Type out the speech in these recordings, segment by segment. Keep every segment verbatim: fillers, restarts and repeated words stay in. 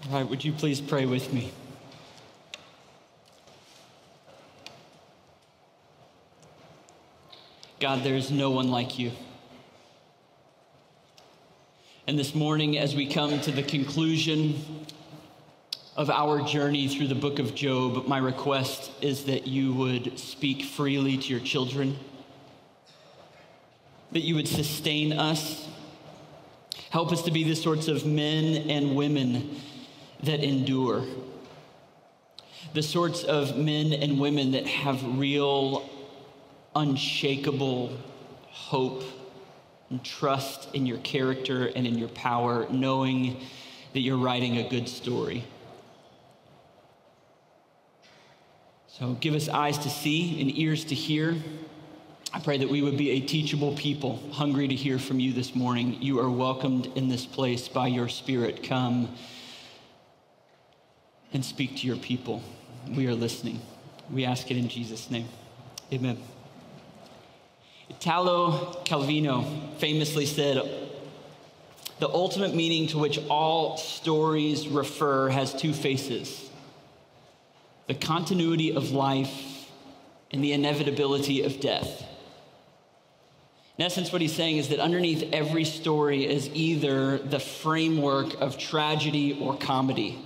All right, would you please pray with me? God, there is no one like you. And this morning, as we come to the conclusion of our journey through the book of Job, my request is that you would speak freely to your children, that you would sustain us, help us to be the sorts of men and women that endure, the sorts of men and women that have real, unshakable hope and trust in your character and in your power, knowing that you're writing a good story. So give us eyes to see and ears to hear. I pray that we would be a teachable people, hungry to hear from you this morning. You are welcomed in this place by your Spirit. Come and speak to your people. We are listening. We ask it in Jesus' name. Amen. Italo Calvino famously said, "The ultimate meaning to which all stories refer has two faces: the continuity of life and the inevitability of death." In essence, what he's saying is that underneath every story is either the framework of tragedy or comedy.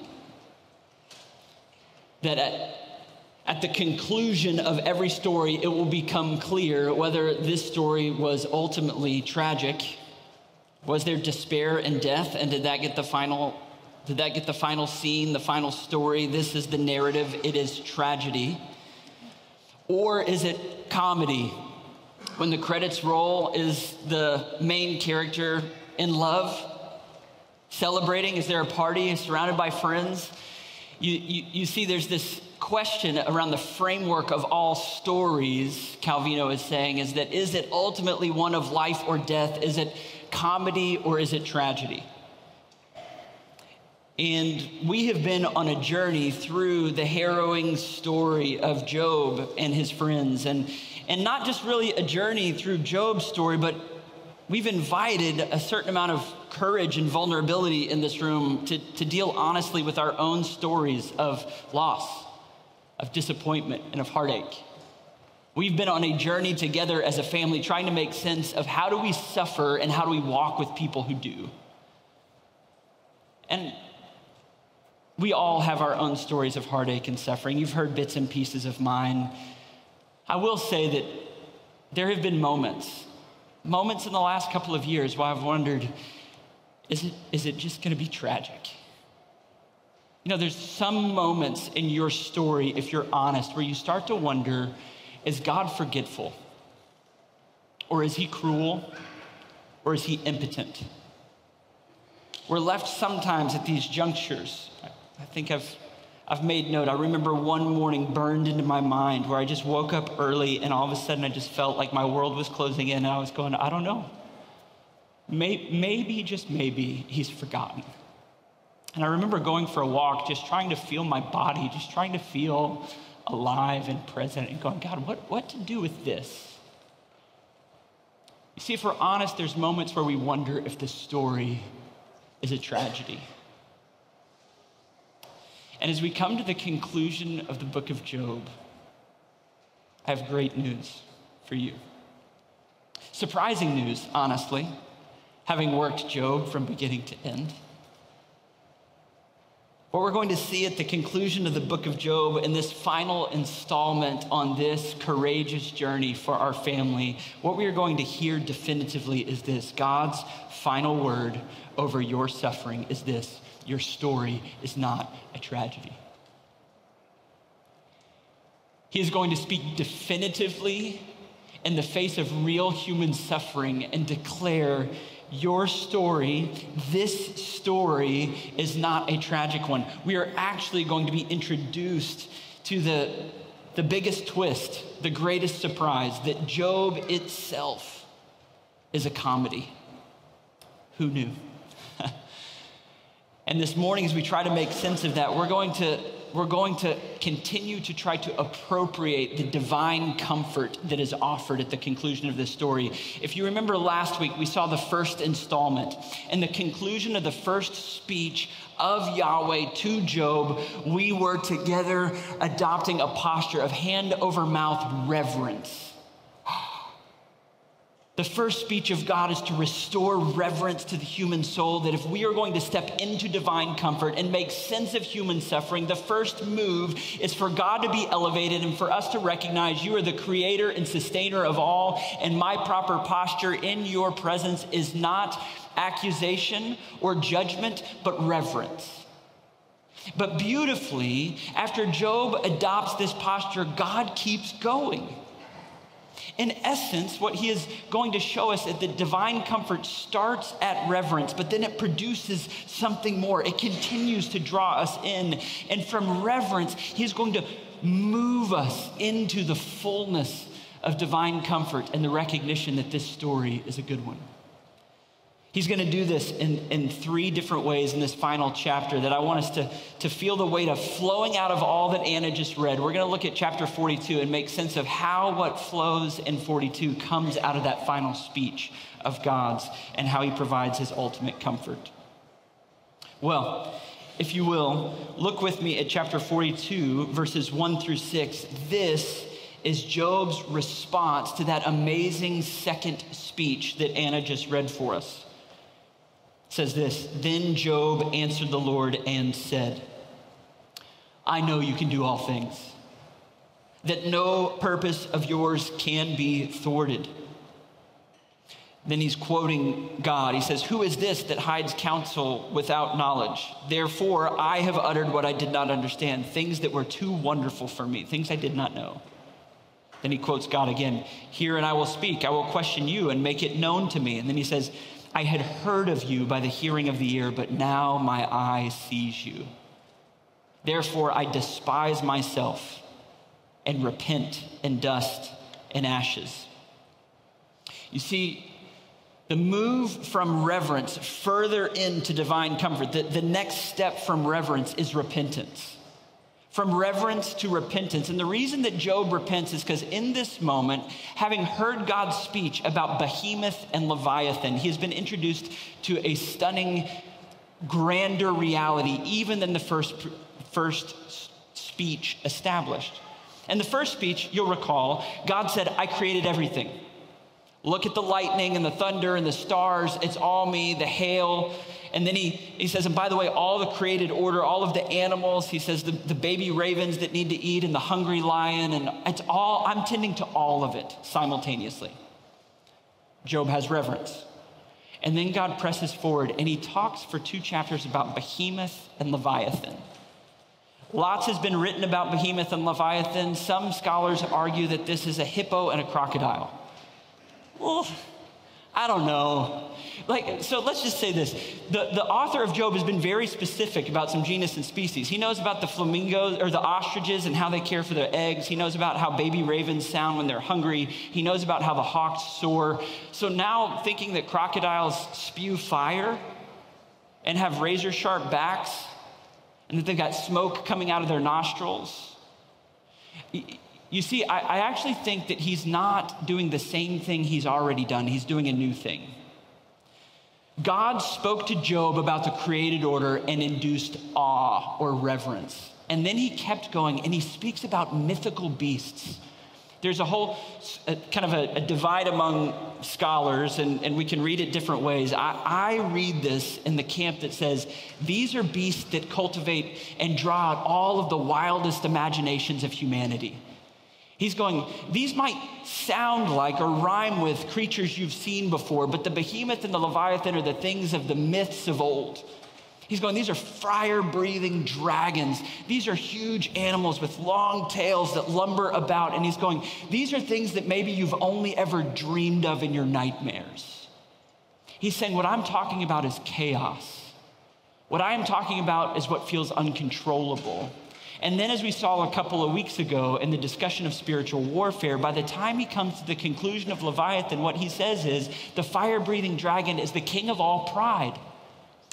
That at, at the conclusion of every story, it will become clear whether this story was ultimately tragic. Was there despair and death? And did that get the final, did that get the final scene, the final story? This is the narrative. It is tragedy. Or is it comedy? When the credits roll, is the main character in love, celebrating? Is there a party, surrounded by friends? You, you, you see, there's this question around the framework of all stories, Calvino is saying, is that is it ultimately one of life or death? Is it comedy or is it tragedy? And we have been on a journey through the harrowing story of Job and his friends. And, and not just really a journey through Job's story, but we've invited a certain amount of courage and vulnerability in this room to, to deal honestly with our own stories of loss, of disappointment, and of heartache. We've been on a journey together as a family trying to make sense of how do we suffer and how do we walk with people who do. And we all have our own stories of heartache and suffering. You've heard bits and pieces of mine. I will say that there have been moments, moments in the last couple of years where I've wondered, is it, is it just gonna be tragic? You know, there's some moments in your story, if you're honest, where you start to wonder, is God forgetful? Or is he cruel? Or is he impotent? We're left sometimes at these junctures. I think I've, I've made note. I remember one morning burned into my mind where I just woke up early and all of a sudden I just felt like my world was closing in and I was going, I don't know. Maybe, maybe, just maybe, he's forgotten. And I remember going for a walk, just trying to feel my body, just trying to feel alive and present and going, God, what, what to do with this? You see, if we're honest, there's moments where we wonder if the story is a tragedy. And as we come to the conclusion of the book of Job, I have great news for you. Surprising news, honestly, having worked Job from beginning to end. What we're going to see at the conclusion of the book of Job in this final installment on this courageous journey for our family, what we are going to hear definitively is this: God's final word over your suffering is this: your story is not a tragedy. He is going to speak definitively in the face of real human suffering and declare, your story, this story, is not a tragic one. We are actually going to be introduced to the, the biggest twist, the greatest surprise, that Job itself is a comedy. Who knew? And this morning, as we try to make sense of that, we're going to we're going to continue to try to appropriate the divine comfort that is offered at the conclusion of this story. If you remember last week, we saw the first installment. And the conclusion of the first speech of Yahweh to Job, we were together adopting a posture of hand over mouth reverence. The first speech of God is to restore reverence to the human soul, that if we are going to step into divine comfort and make sense of human suffering, the first move is for God to be elevated and for us to recognize you are the creator and sustainer of all, and my proper posture in your presence is not accusation or judgment, but reverence. But beautifully, after Job adopts this posture, God keeps going. In essence, what he is going to show us is that divine comfort starts at reverence, but then it produces something more. It continues to draw us in. And from reverence, he's going to move us into the fullness of divine comfort and the recognition that this story is a good one. He's going to do this in, in three different ways in this final chapter that I want us to, to feel the weight of flowing out of all that Anna just read. We're going to look at chapter forty-two and make sense of how what flows in forty-two comes out of that final speech of God's and how he provides his ultimate comfort. Well, if you will, look with me at chapter forty-two, verses one through six. This is Job's response to that amazing second speech that Anna just read for us. It says this, "Then Job answered the Lord and said, I know you can do all things, that no purpose of yours can be thwarted." Then he's quoting God. He says, "Who is this that hides counsel without knowledge? Therefore, I have uttered what I did not understand, things that were too wonderful for me, things I did not know." Then he quotes God again, "Hear and I will speak. I will question you and make it known to me." And then he says, "I had heard of you by the hearing of the ear, but now my eye sees you. Therefore, I despise myself and repent in dust and ashes." You see, the move from reverence further into divine comfort, the, the next step from reverence is repentance. From reverence to repentance. And the reason that Job repents is because in this moment, having heard God's speech about Behemoth and Leviathan, he has been introduced to a stunning, grander reality, even than the first, first speech established. In the first speech, you'll recall, God said, "I created everything. Look at the lightning and the thunder and the stars. It's all me, the hail." And then he, he says, and by the way, all the created order, all of the animals, he says the, the baby ravens that need to eat and the hungry lion, and it's all, I'm tending to all of it simultaneously. Job has reverence. And then God presses forward and he talks for two chapters about Behemoth and Leviathan. Lots has been written about Behemoth and Leviathan. Some scholars argue that this is a hippo and a crocodile. Well, I don't know. Like, so let's just say this. The, the author of Job has been very specific about some genus and species. He knows about the flamingos or the ostriches and how they care for their eggs. He knows about how baby ravens sound when they're hungry. He knows about how the hawks soar. So now thinking that crocodiles spew fire and have razor sharp backs and that they've got smoke coming out of their nostrils. You see, I, I actually think that he's not doing the same thing he's already done. He's doing a new thing. God spoke to Job about the created order and induced awe or reverence. And then he kept going and he speaks about mythical beasts. There's a whole a, kind of a, a divide among scholars, and, and we can read it different ways. I, I read this in the camp that says, these are beasts that cultivate and draw out all of the wildest imaginations of humanity. He's going, these might sound like or rhyme with creatures you've seen before, but the behemoth and the leviathan are the things of the myths of old. He's going, these are fire-breathing dragons. These are huge animals with long tails that lumber about. And he's going, these are things that maybe you've only ever dreamed of in your nightmares. He's saying, what I'm talking about is chaos. What I am talking about is what feels uncontrollable. And then as we saw a couple of weeks ago in the discussion of spiritual warfare, by the time he comes to the conclusion of Leviathan, what he says is the fire-breathing dragon is the king of all pride.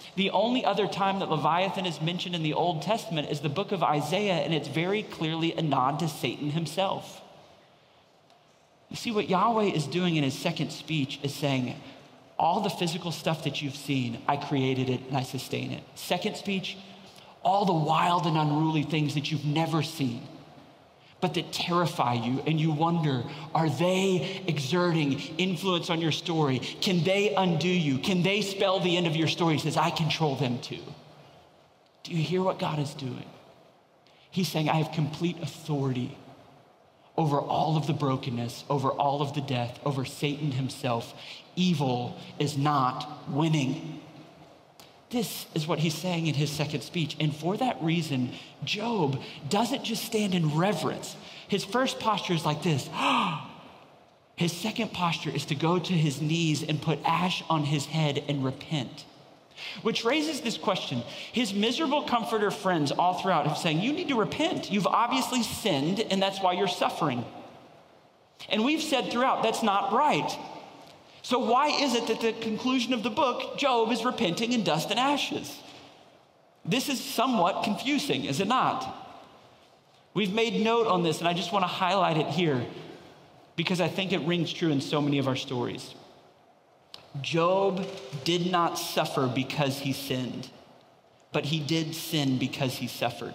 The only other time that Leviathan is mentioned in the Old Testament is the book of Isaiah, and it's very clearly a nod to Satan himself. You see, what Yahweh is doing in his second speech is saying, all the physical stuff that you've seen, I created it and I sustain it. Second speech, all the wild and unruly things that you've never seen, but that terrify you, and you wonder, are they exerting influence on your story? Can they undo you? Can they spell the end of your story? He says, I control them too. Do you hear what God is doing? He's saying, I have complete authority over all of the brokenness, over all of the death, over Satan himself. Evil is not winning. This is what he's saying in his second speech. And for that reason, Job doesn't just stand in reverence. His first posture is like this. His second posture is to go to his knees and put ash on his head and repent. Which raises this question. His miserable comforter friends all throughout have saying, you need to repent. You've obviously sinned, and that's why you're suffering. And we've said throughout, that's not right. So why is it that the conclusion of the book, Job is repenting in dust and ashes? This is somewhat confusing, is it not? We've made note on this, and I just want to highlight it here because I think it rings true in so many of our stories. Job did not suffer because he sinned, but he did sin because he suffered.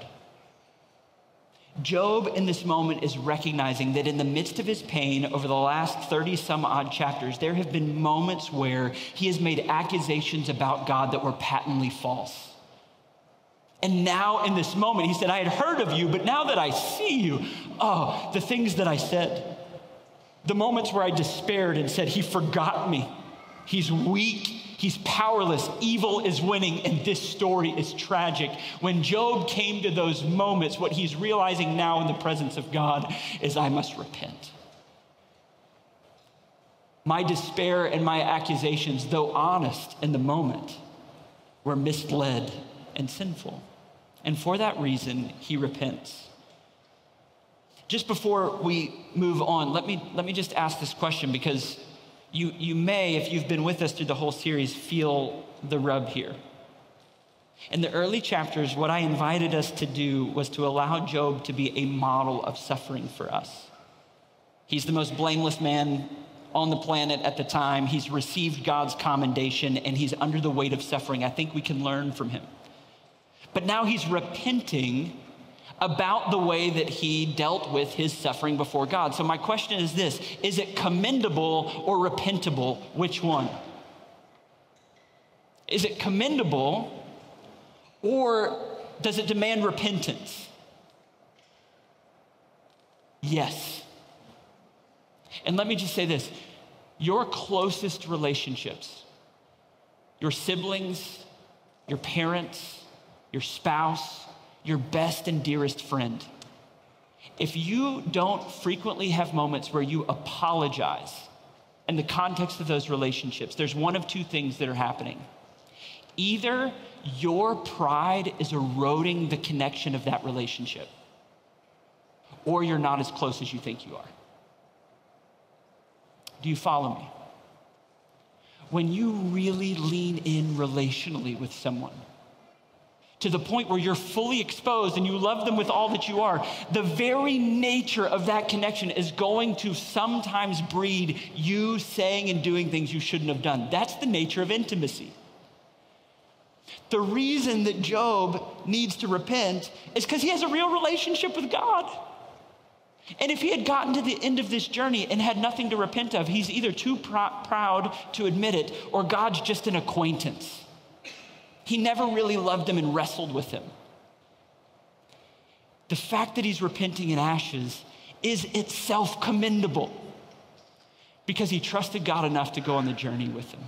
Job in this moment is recognizing that in the midst of his pain over the last thirty some odd chapters, there have been moments where he has made accusations about God that were patently false. And now in this moment, he said, I had heard of you, but now that I see you, oh, the things that I said, the moments where I despaired and said, he forgot me. He's weak, he's powerless, evil is winning, and this story is tragic. When Job came to those moments, what he's realizing now in the presence of God is I must repent. My despair and my accusations, though honest in the moment, were misled and sinful. And for that reason, he repents. Just before we move on, let me, let me just ask this question because You, you may, if you've been with us through the whole series, feel the rub here. In the early chapters, what I invited us to do was to allow Job to be a model of suffering for us. He's the most blameless man on the planet at the time. He's received God's commendation, and he's under the weight of suffering. I think we can learn from him. But now he's repenting about the way that he dealt with his suffering before God. So my question is this, is it commendable or repentable? Which one? Is it commendable or does it demand repentance? Yes. And let me just say this, your closest relationships, your siblings, your parents, your spouse, your best and dearest friend, if you don't frequently have moments where you apologize in the context of those relationships, there's one of two things that are happening. Either your pride is eroding the connection of that relationship, or you're not as close as you think you are. Do you follow me? When you really lean in relationally with someone, to the point where you're fully exposed and you love them with all that you are, the very nature of that connection is going to sometimes breed you saying and doing things you shouldn't have done. That's the nature of intimacy. The reason that Job needs to repent is because he has a real relationship with God. And if he had gotten to the end of this journey and had nothing to repent of, he's either too pr- proud to admit it, or God's just an acquaintance. He never really loved him and wrestled with him. The fact that he's repenting in ashes is itself commendable because he trusted God enough to go on the journey with him.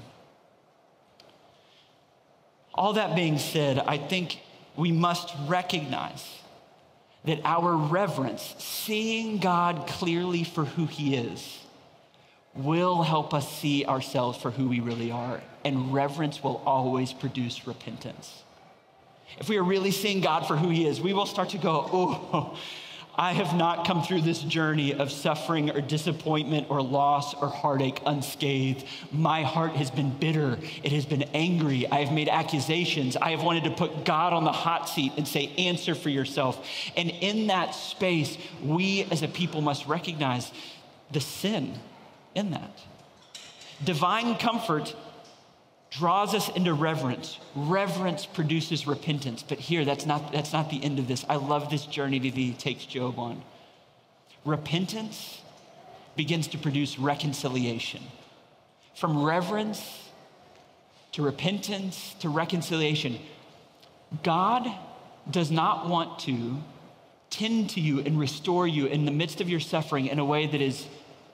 All that being said, I think we must recognize that our reverence, seeing God clearly for who he is, will help us see ourselves for who we really are. And reverence will always produce repentance. If we are really seeing God for who he is, we will start to go, oh, I have not come through this journey of suffering or disappointment or loss or heartache unscathed. My heart has been bitter. It has been angry. I have made accusations. I have wanted to put God on the hot seat and say, answer for yourself. And in that space, we as a people must recognize the sin in that. Divine comfort draws us into reverence. Reverence produces repentance. But here, that's not, that's not the end of this. I love this journey that he takes Job on. Repentance begins to produce reconciliation. From reverence to repentance to reconciliation. God does not want to tend to you and restore you in the midst of your suffering in a way that is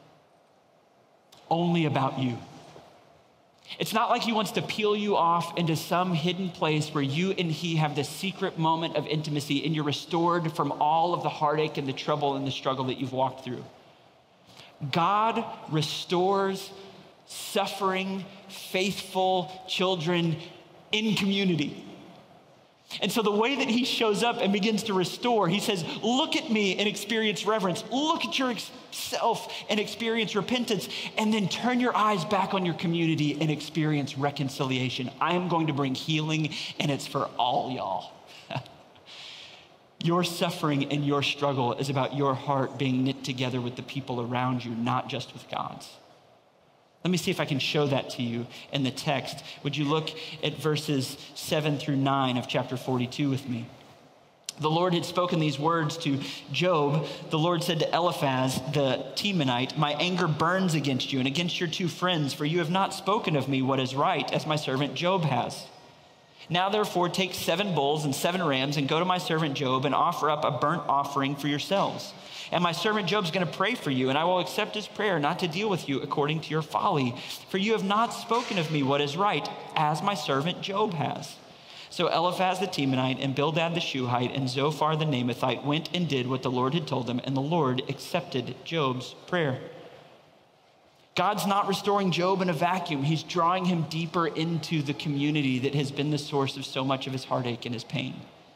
only about you. It's not like he wants to peel you off into some hidden place where you and he have this secret moment of intimacy and you're restored from all of the heartache and the trouble and the struggle that you've walked through. God restores suffering, faithful children in community. And so the way that he shows up and begins to restore, he says, look at me and experience reverence. Look at yourself and experience repentance. And then turn your eyes back on your community and experience reconciliation. I am going to bring healing, and it's for all y'all. Your suffering and your struggle is about your heart being knit together with the people around you, not just with God's. Let me see if I can show that to you in the text. Would you look at verses seven through nine of chapter forty-two with me? The Lord had spoken these words to Job. The Lord said to Eliphaz the Temanite, my anger burns against you and against your two friends, for you have not spoken of me what is right, as my servant Job has. Now therefore take seven bulls and seven rams and go to my servant Job and offer up a burnt offering for yourselves. And my servant Job's going to pray for you, and I will accept his prayer not to deal with you according to your folly. For you have not spoken of me what is right, as my servant Job has. So Eliphaz the Temanite and Bildad the Shuhite and Zophar the Naamathite went and did what the Lord had told them, and the Lord accepted Job's prayer. God's not restoring Job in a vacuum. He's drawing him deeper into the community that has been the source of so much of his heartache and his pain.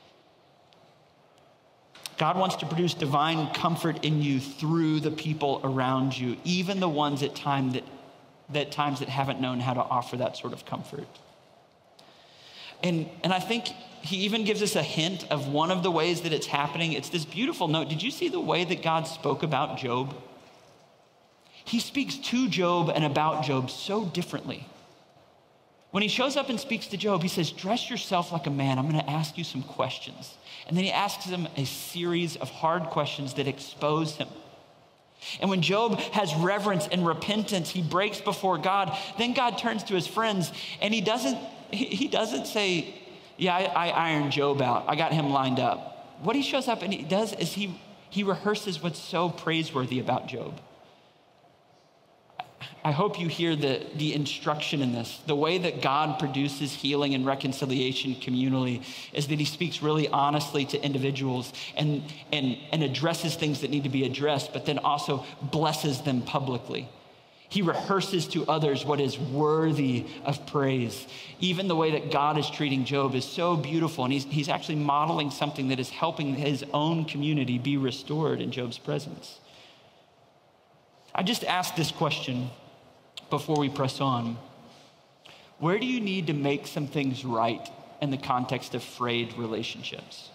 God wants to produce divine comfort in you through the people around you, even the ones at time that, that times that haven't known how to offer that sort of comfort. And, and I think he even gives us a hint of one of the ways that it's happening. It's this beautiful note. Did you see the way that God spoke about Job? He speaks to Job and about Job so differently. When he shows up and speaks to Job, he says, dress yourself like a man. I'm going to ask you some questions. And then he asks him a series of hard questions that expose him. And when Job has reverence and repentance, he breaks before God. Then God turns to his friends and he doesn't, he doesn't say, yeah, I, I ironed Job out. I got him lined up. What he shows up and he does is he, he rehearses what's so praiseworthy about Job. I hope you hear the, the instruction in this. The way that God produces healing and reconciliation communally is that he speaks really honestly to individuals and, and, and addresses things that need to be addressed, but then also blesses them publicly. He rehearses to others what is worthy of praise. Even the way that God is treating Job is so beautiful, and he's, he's actually modeling something that is helping his own community be restored in Job's presence. I just asked this question before we press on. Where do you need to make some things right in the context of frayed relationships?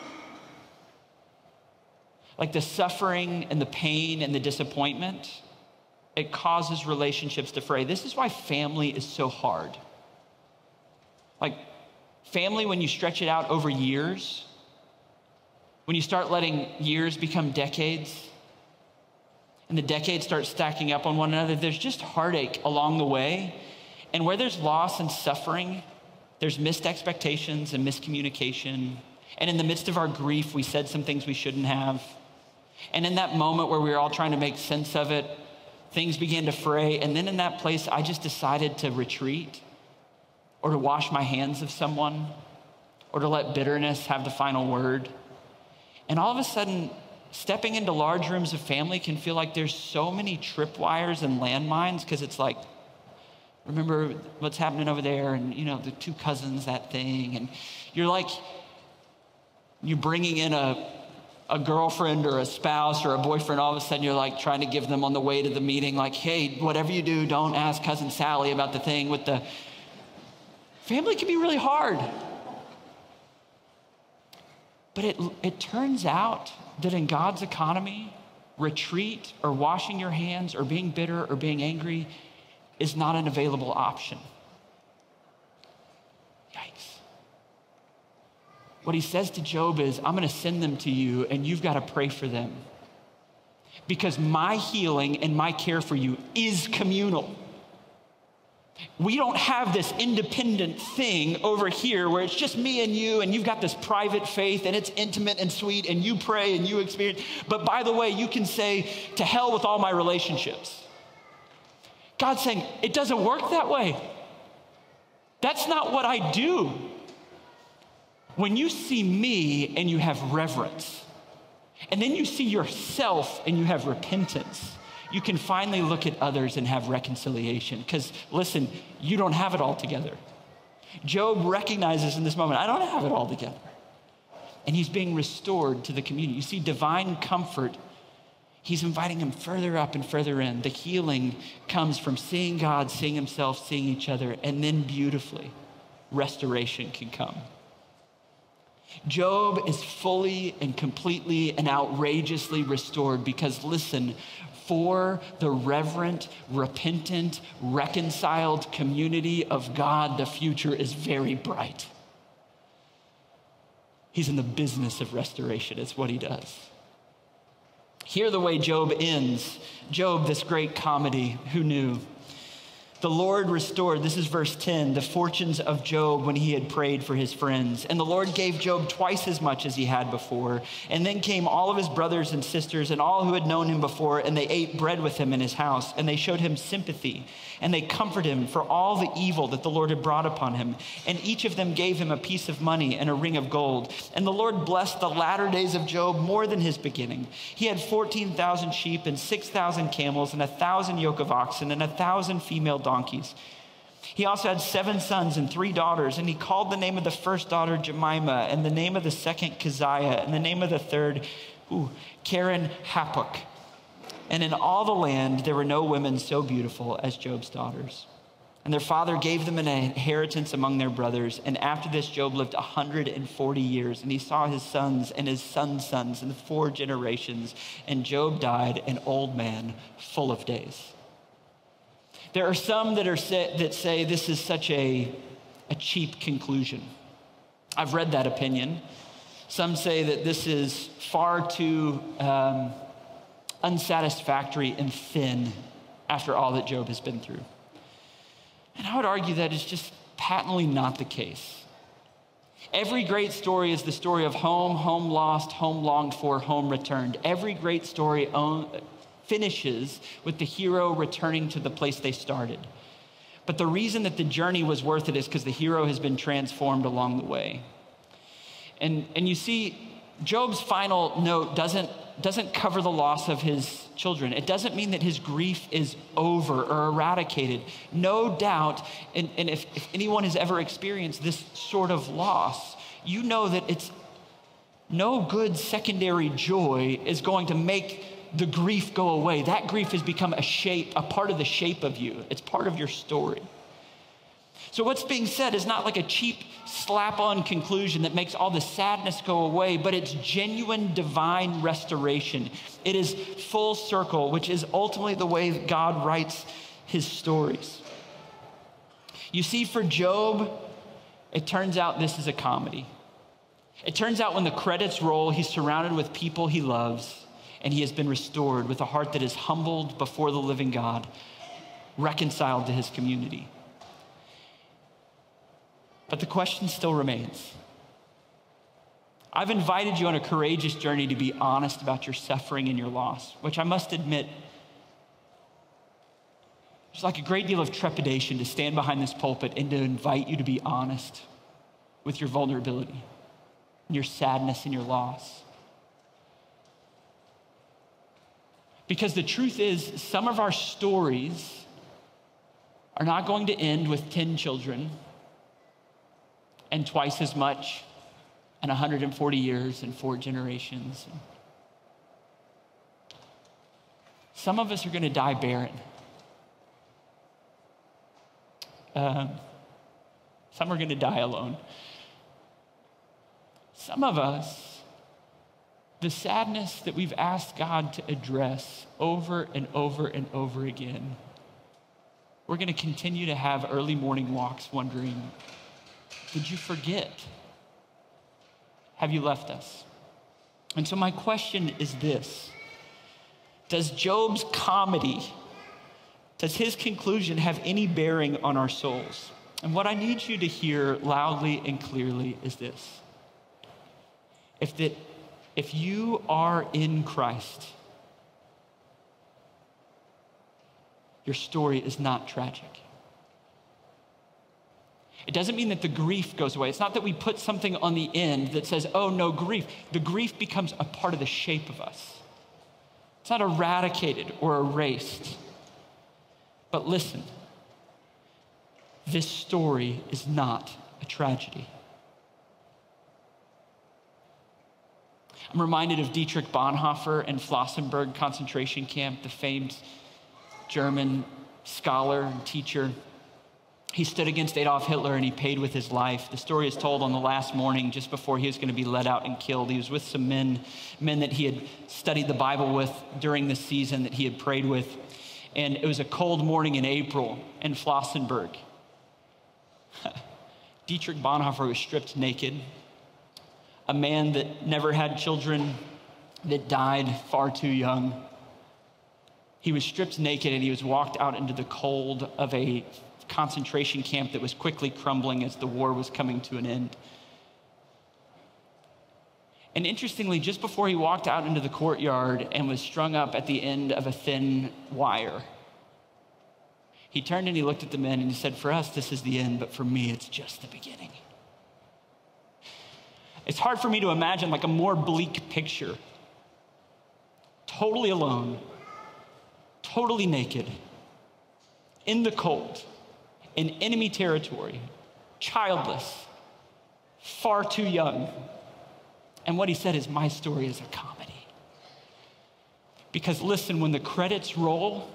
Like the suffering and the pain and the disappointment, it causes relationships to fray. This is why family is so hard. Like family, when you stretch it out over years, when you start letting years become decades, and the decades start stacking up on one another, there's just heartache along the way. And where there's loss and suffering, there's missed expectations and miscommunication. And in the midst of our grief, we said some things we shouldn't have. And in that moment where we were all trying to make sense of it, things began to fray. And then in that place, I just decided to retreat or to wash my hands of someone or to let bitterness have the final word. And all of a sudden, stepping into large rooms of family can feel like there's so many tripwires and landmines because it's like, remember what's happening over there and, you know, the two cousins, that thing. And you're like, you're bringing in a, a girlfriend or a spouse or a boyfriend, all of a sudden you're like trying to give them on the way to the meeting, like, hey, whatever you do, don't ask cousin Sally about the thing with the... Family can be really hard. But it, it turns out that in God's economy, retreat or washing your hands or being bitter or being angry is not an available option. Yikes. What he says to Job is, I'm going to send them to you and you've got to pray for them. Because my healing and my care for you is communal. We don't have this independent thing over here where it's just me and you and you've got this private faith and it's intimate and sweet and you pray and you experience. But by the way, you can say, to hell with all my relationships. God's saying, it doesn't work that way. That's not what I do. When you see me and you have reverence, and then you see yourself and you have repentance, you can finally look at others and have reconciliation. Because listen, you don't have it all together. Job recognizes in this moment, I don't have it all together. And he's being restored to the community. You see divine comfort. He's inviting him further up and further in. The healing comes from seeing God, seeing himself, seeing each other, and then beautifully, restoration can come. Job is fully and completely and outrageously restored because, listen, for the reverent, repentant, reconciled community of God, the future is very bright. He's in the business of restoration. It's what he does. Hear the way Job ends. Job, this great comedy, who knew? The Lord restored, this is verse ten, the fortunes of Job when he had prayed for his friends. And the Lord gave Job twice as much as he had before. And then came all of his brothers and sisters and all who had known him before, and they ate bread with him in his house. And they showed him sympathy. And they comforted him for all the evil that the Lord had brought upon him. And each of them gave him a piece of money and a ring of gold. And the Lord blessed the latter days of Job more than his beginning. He had fourteen thousand sheep and six thousand camels and a thousand yoke of oxen and a thousand female donkeys. Donkeys. He also had seven sons and three daughters, and he called the name of the first daughter Jemimah, and the name of the second Keziah, and the name of the third ooh, Karen Hapuk. And in all the land there were no women so beautiful as Job's daughters. And their father gave them an inheritance among their brothers. And after this, Job lived one hundred forty years, and he saw his sons and his sons' sons in four generations. And Job died an old man, full of days. There are some that are say, that say this is such a, a cheap conclusion. I've read that opinion. Some say that this is far too um, unsatisfactory and thin after all that Job has been through. And I would argue that is just patently not the case. Every great story is the story of home, home lost, home longed for, home returned. Every great story own, finishes with the hero returning to the place they started. But the reason that the journey was worth it is because the hero has been transformed along the way. And, and you see, Job's final note doesn't, doesn't cover the loss of his children. It doesn't mean that his grief is over or eradicated. No doubt, and, and if, if anyone has ever experienced this sort of loss, you know that it's no good secondary joy is going to make the grief go away. That grief has become a shape, a part of the shape of you. It's part of your story. So what's being said is not like a cheap slap-on conclusion that makes all the sadness go away, but it's genuine divine restoration. It is full circle, which is ultimately the way that God writes his stories. You see, for Job, it turns out this is a comedy. It turns out when the credits roll, he's surrounded with people he loves, and he has been restored with a heart that is humbled before the living God, reconciled to his community. But the question still remains. I've invited you on a courageous journey to be honest about your suffering and your loss, which I must admit, there's like a great deal of trepidation to stand behind this pulpit and to invite you to be honest with your vulnerability, and your sadness and your loss. Because the truth is, some of our stories are not going to end with ten children and twice as much and one hundred forty years and four generations. Some of us are going to die barren. Um, some are going to die alone. Some of us, the sadness that we've asked God to address over and over and over again, we're going to continue to have early morning walks wondering, did you forget? Have you left us? And so my question is this: does Job's comedy, does his conclusion have any bearing on our souls? And what I need you to hear loudly and clearly is this: if that, if you are in Christ, your story is not tragic. It doesn't mean that the grief goes away. It's not that we put something on the end that says, oh, no grief. The grief becomes a part of the shape of us. It's not eradicated or erased. But listen, this story is not a tragedy. I'm reminded of Dietrich Bonhoeffer and Flossenburg concentration camp, the famed German scholar and teacher. He stood against Adolf Hitler and he paid with his life. The story is told on the last morning, just before he was going to be let out and killed. He was with some men, men that he had studied the Bible with during the season, that he had prayed with. And it was a cold morning in April in Flossenburg. Dietrich Bonhoeffer was stripped naked. A man that never had children, that died far too young. He was stripped naked and he was walked out into the cold of a concentration camp that was quickly crumbling as the war was coming to an end. And interestingly, just before he walked out into the courtyard and was strung up at the end of a thin wire, he turned and he looked at the men and he said, for us, this is the end, but for me, it's just the beginning. It's hard for me to imagine like a more bleak picture. Totally alone, totally naked, in the cold, in enemy territory, childless, far too young. And what he said is, my story is a comedy. Because listen, when the credits roll,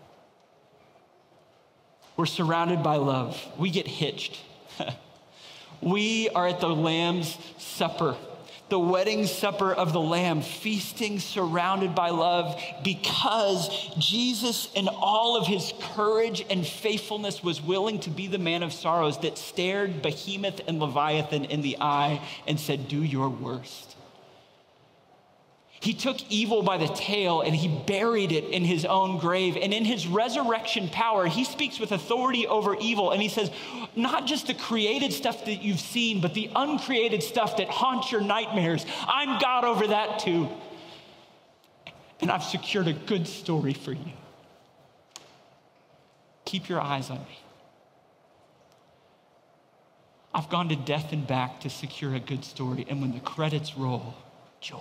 we're surrounded by love. We get hitched. We are at the Lamb's Supper, the wedding supper of the Lamb, feasting surrounded by love, because Jesus, in all of his courage and faithfulness, was willing to be the man of sorrows that stared Behemoth and Leviathan in the eye and said, do your worst. He took evil by the tail and he buried it in his own grave. And in his resurrection power, he speaks with authority over evil. And he says, not just the created stuff that you've seen, but the uncreated stuff that haunts your nightmares. I'm God over that too. And I've secured a good story for you. Keep your eyes on me. I've gone to death and back to secure a good story. And when the credits roll, joy.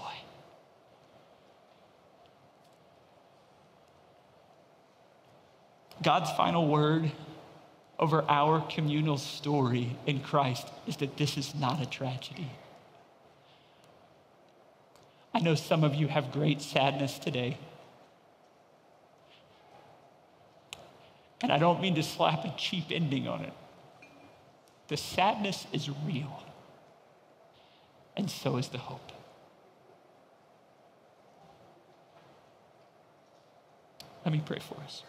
God's final word over our communal story in Christ is that this is not a tragedy. I know some of you have great sadness today. And I don't mean to slap a cheap ending on it. The sadness is real. And so is the hope. Let me pray for us.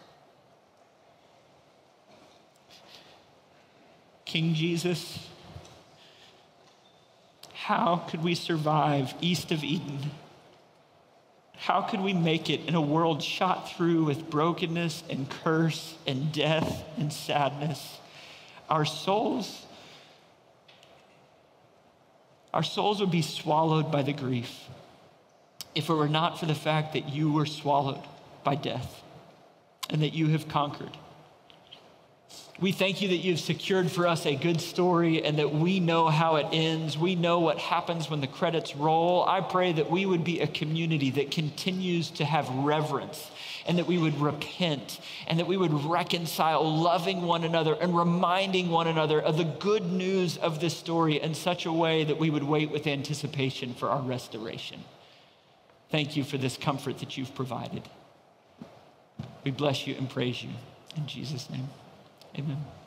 King Jesus, how could we survive east of Eden? How could we make it in a world shot through with brokenness and curse and death and sadness? Our souls, our souls would be swallowed by the grief if it were not for the fact that you were swallowed by death and that you have conquered. We thank you that you've secured for us a good story and that we know how it ends. We know what happens when the credits roll. I pray that we would be a community that continues to have reverence and that we would repent and that we would reconcile, loving one another and reminding one another of the good news of this story in such a way that we would wait with anticipation for our restoration. Thank you for this comfort that you've provided. We bless you and praise you. In Jesus' name, amen.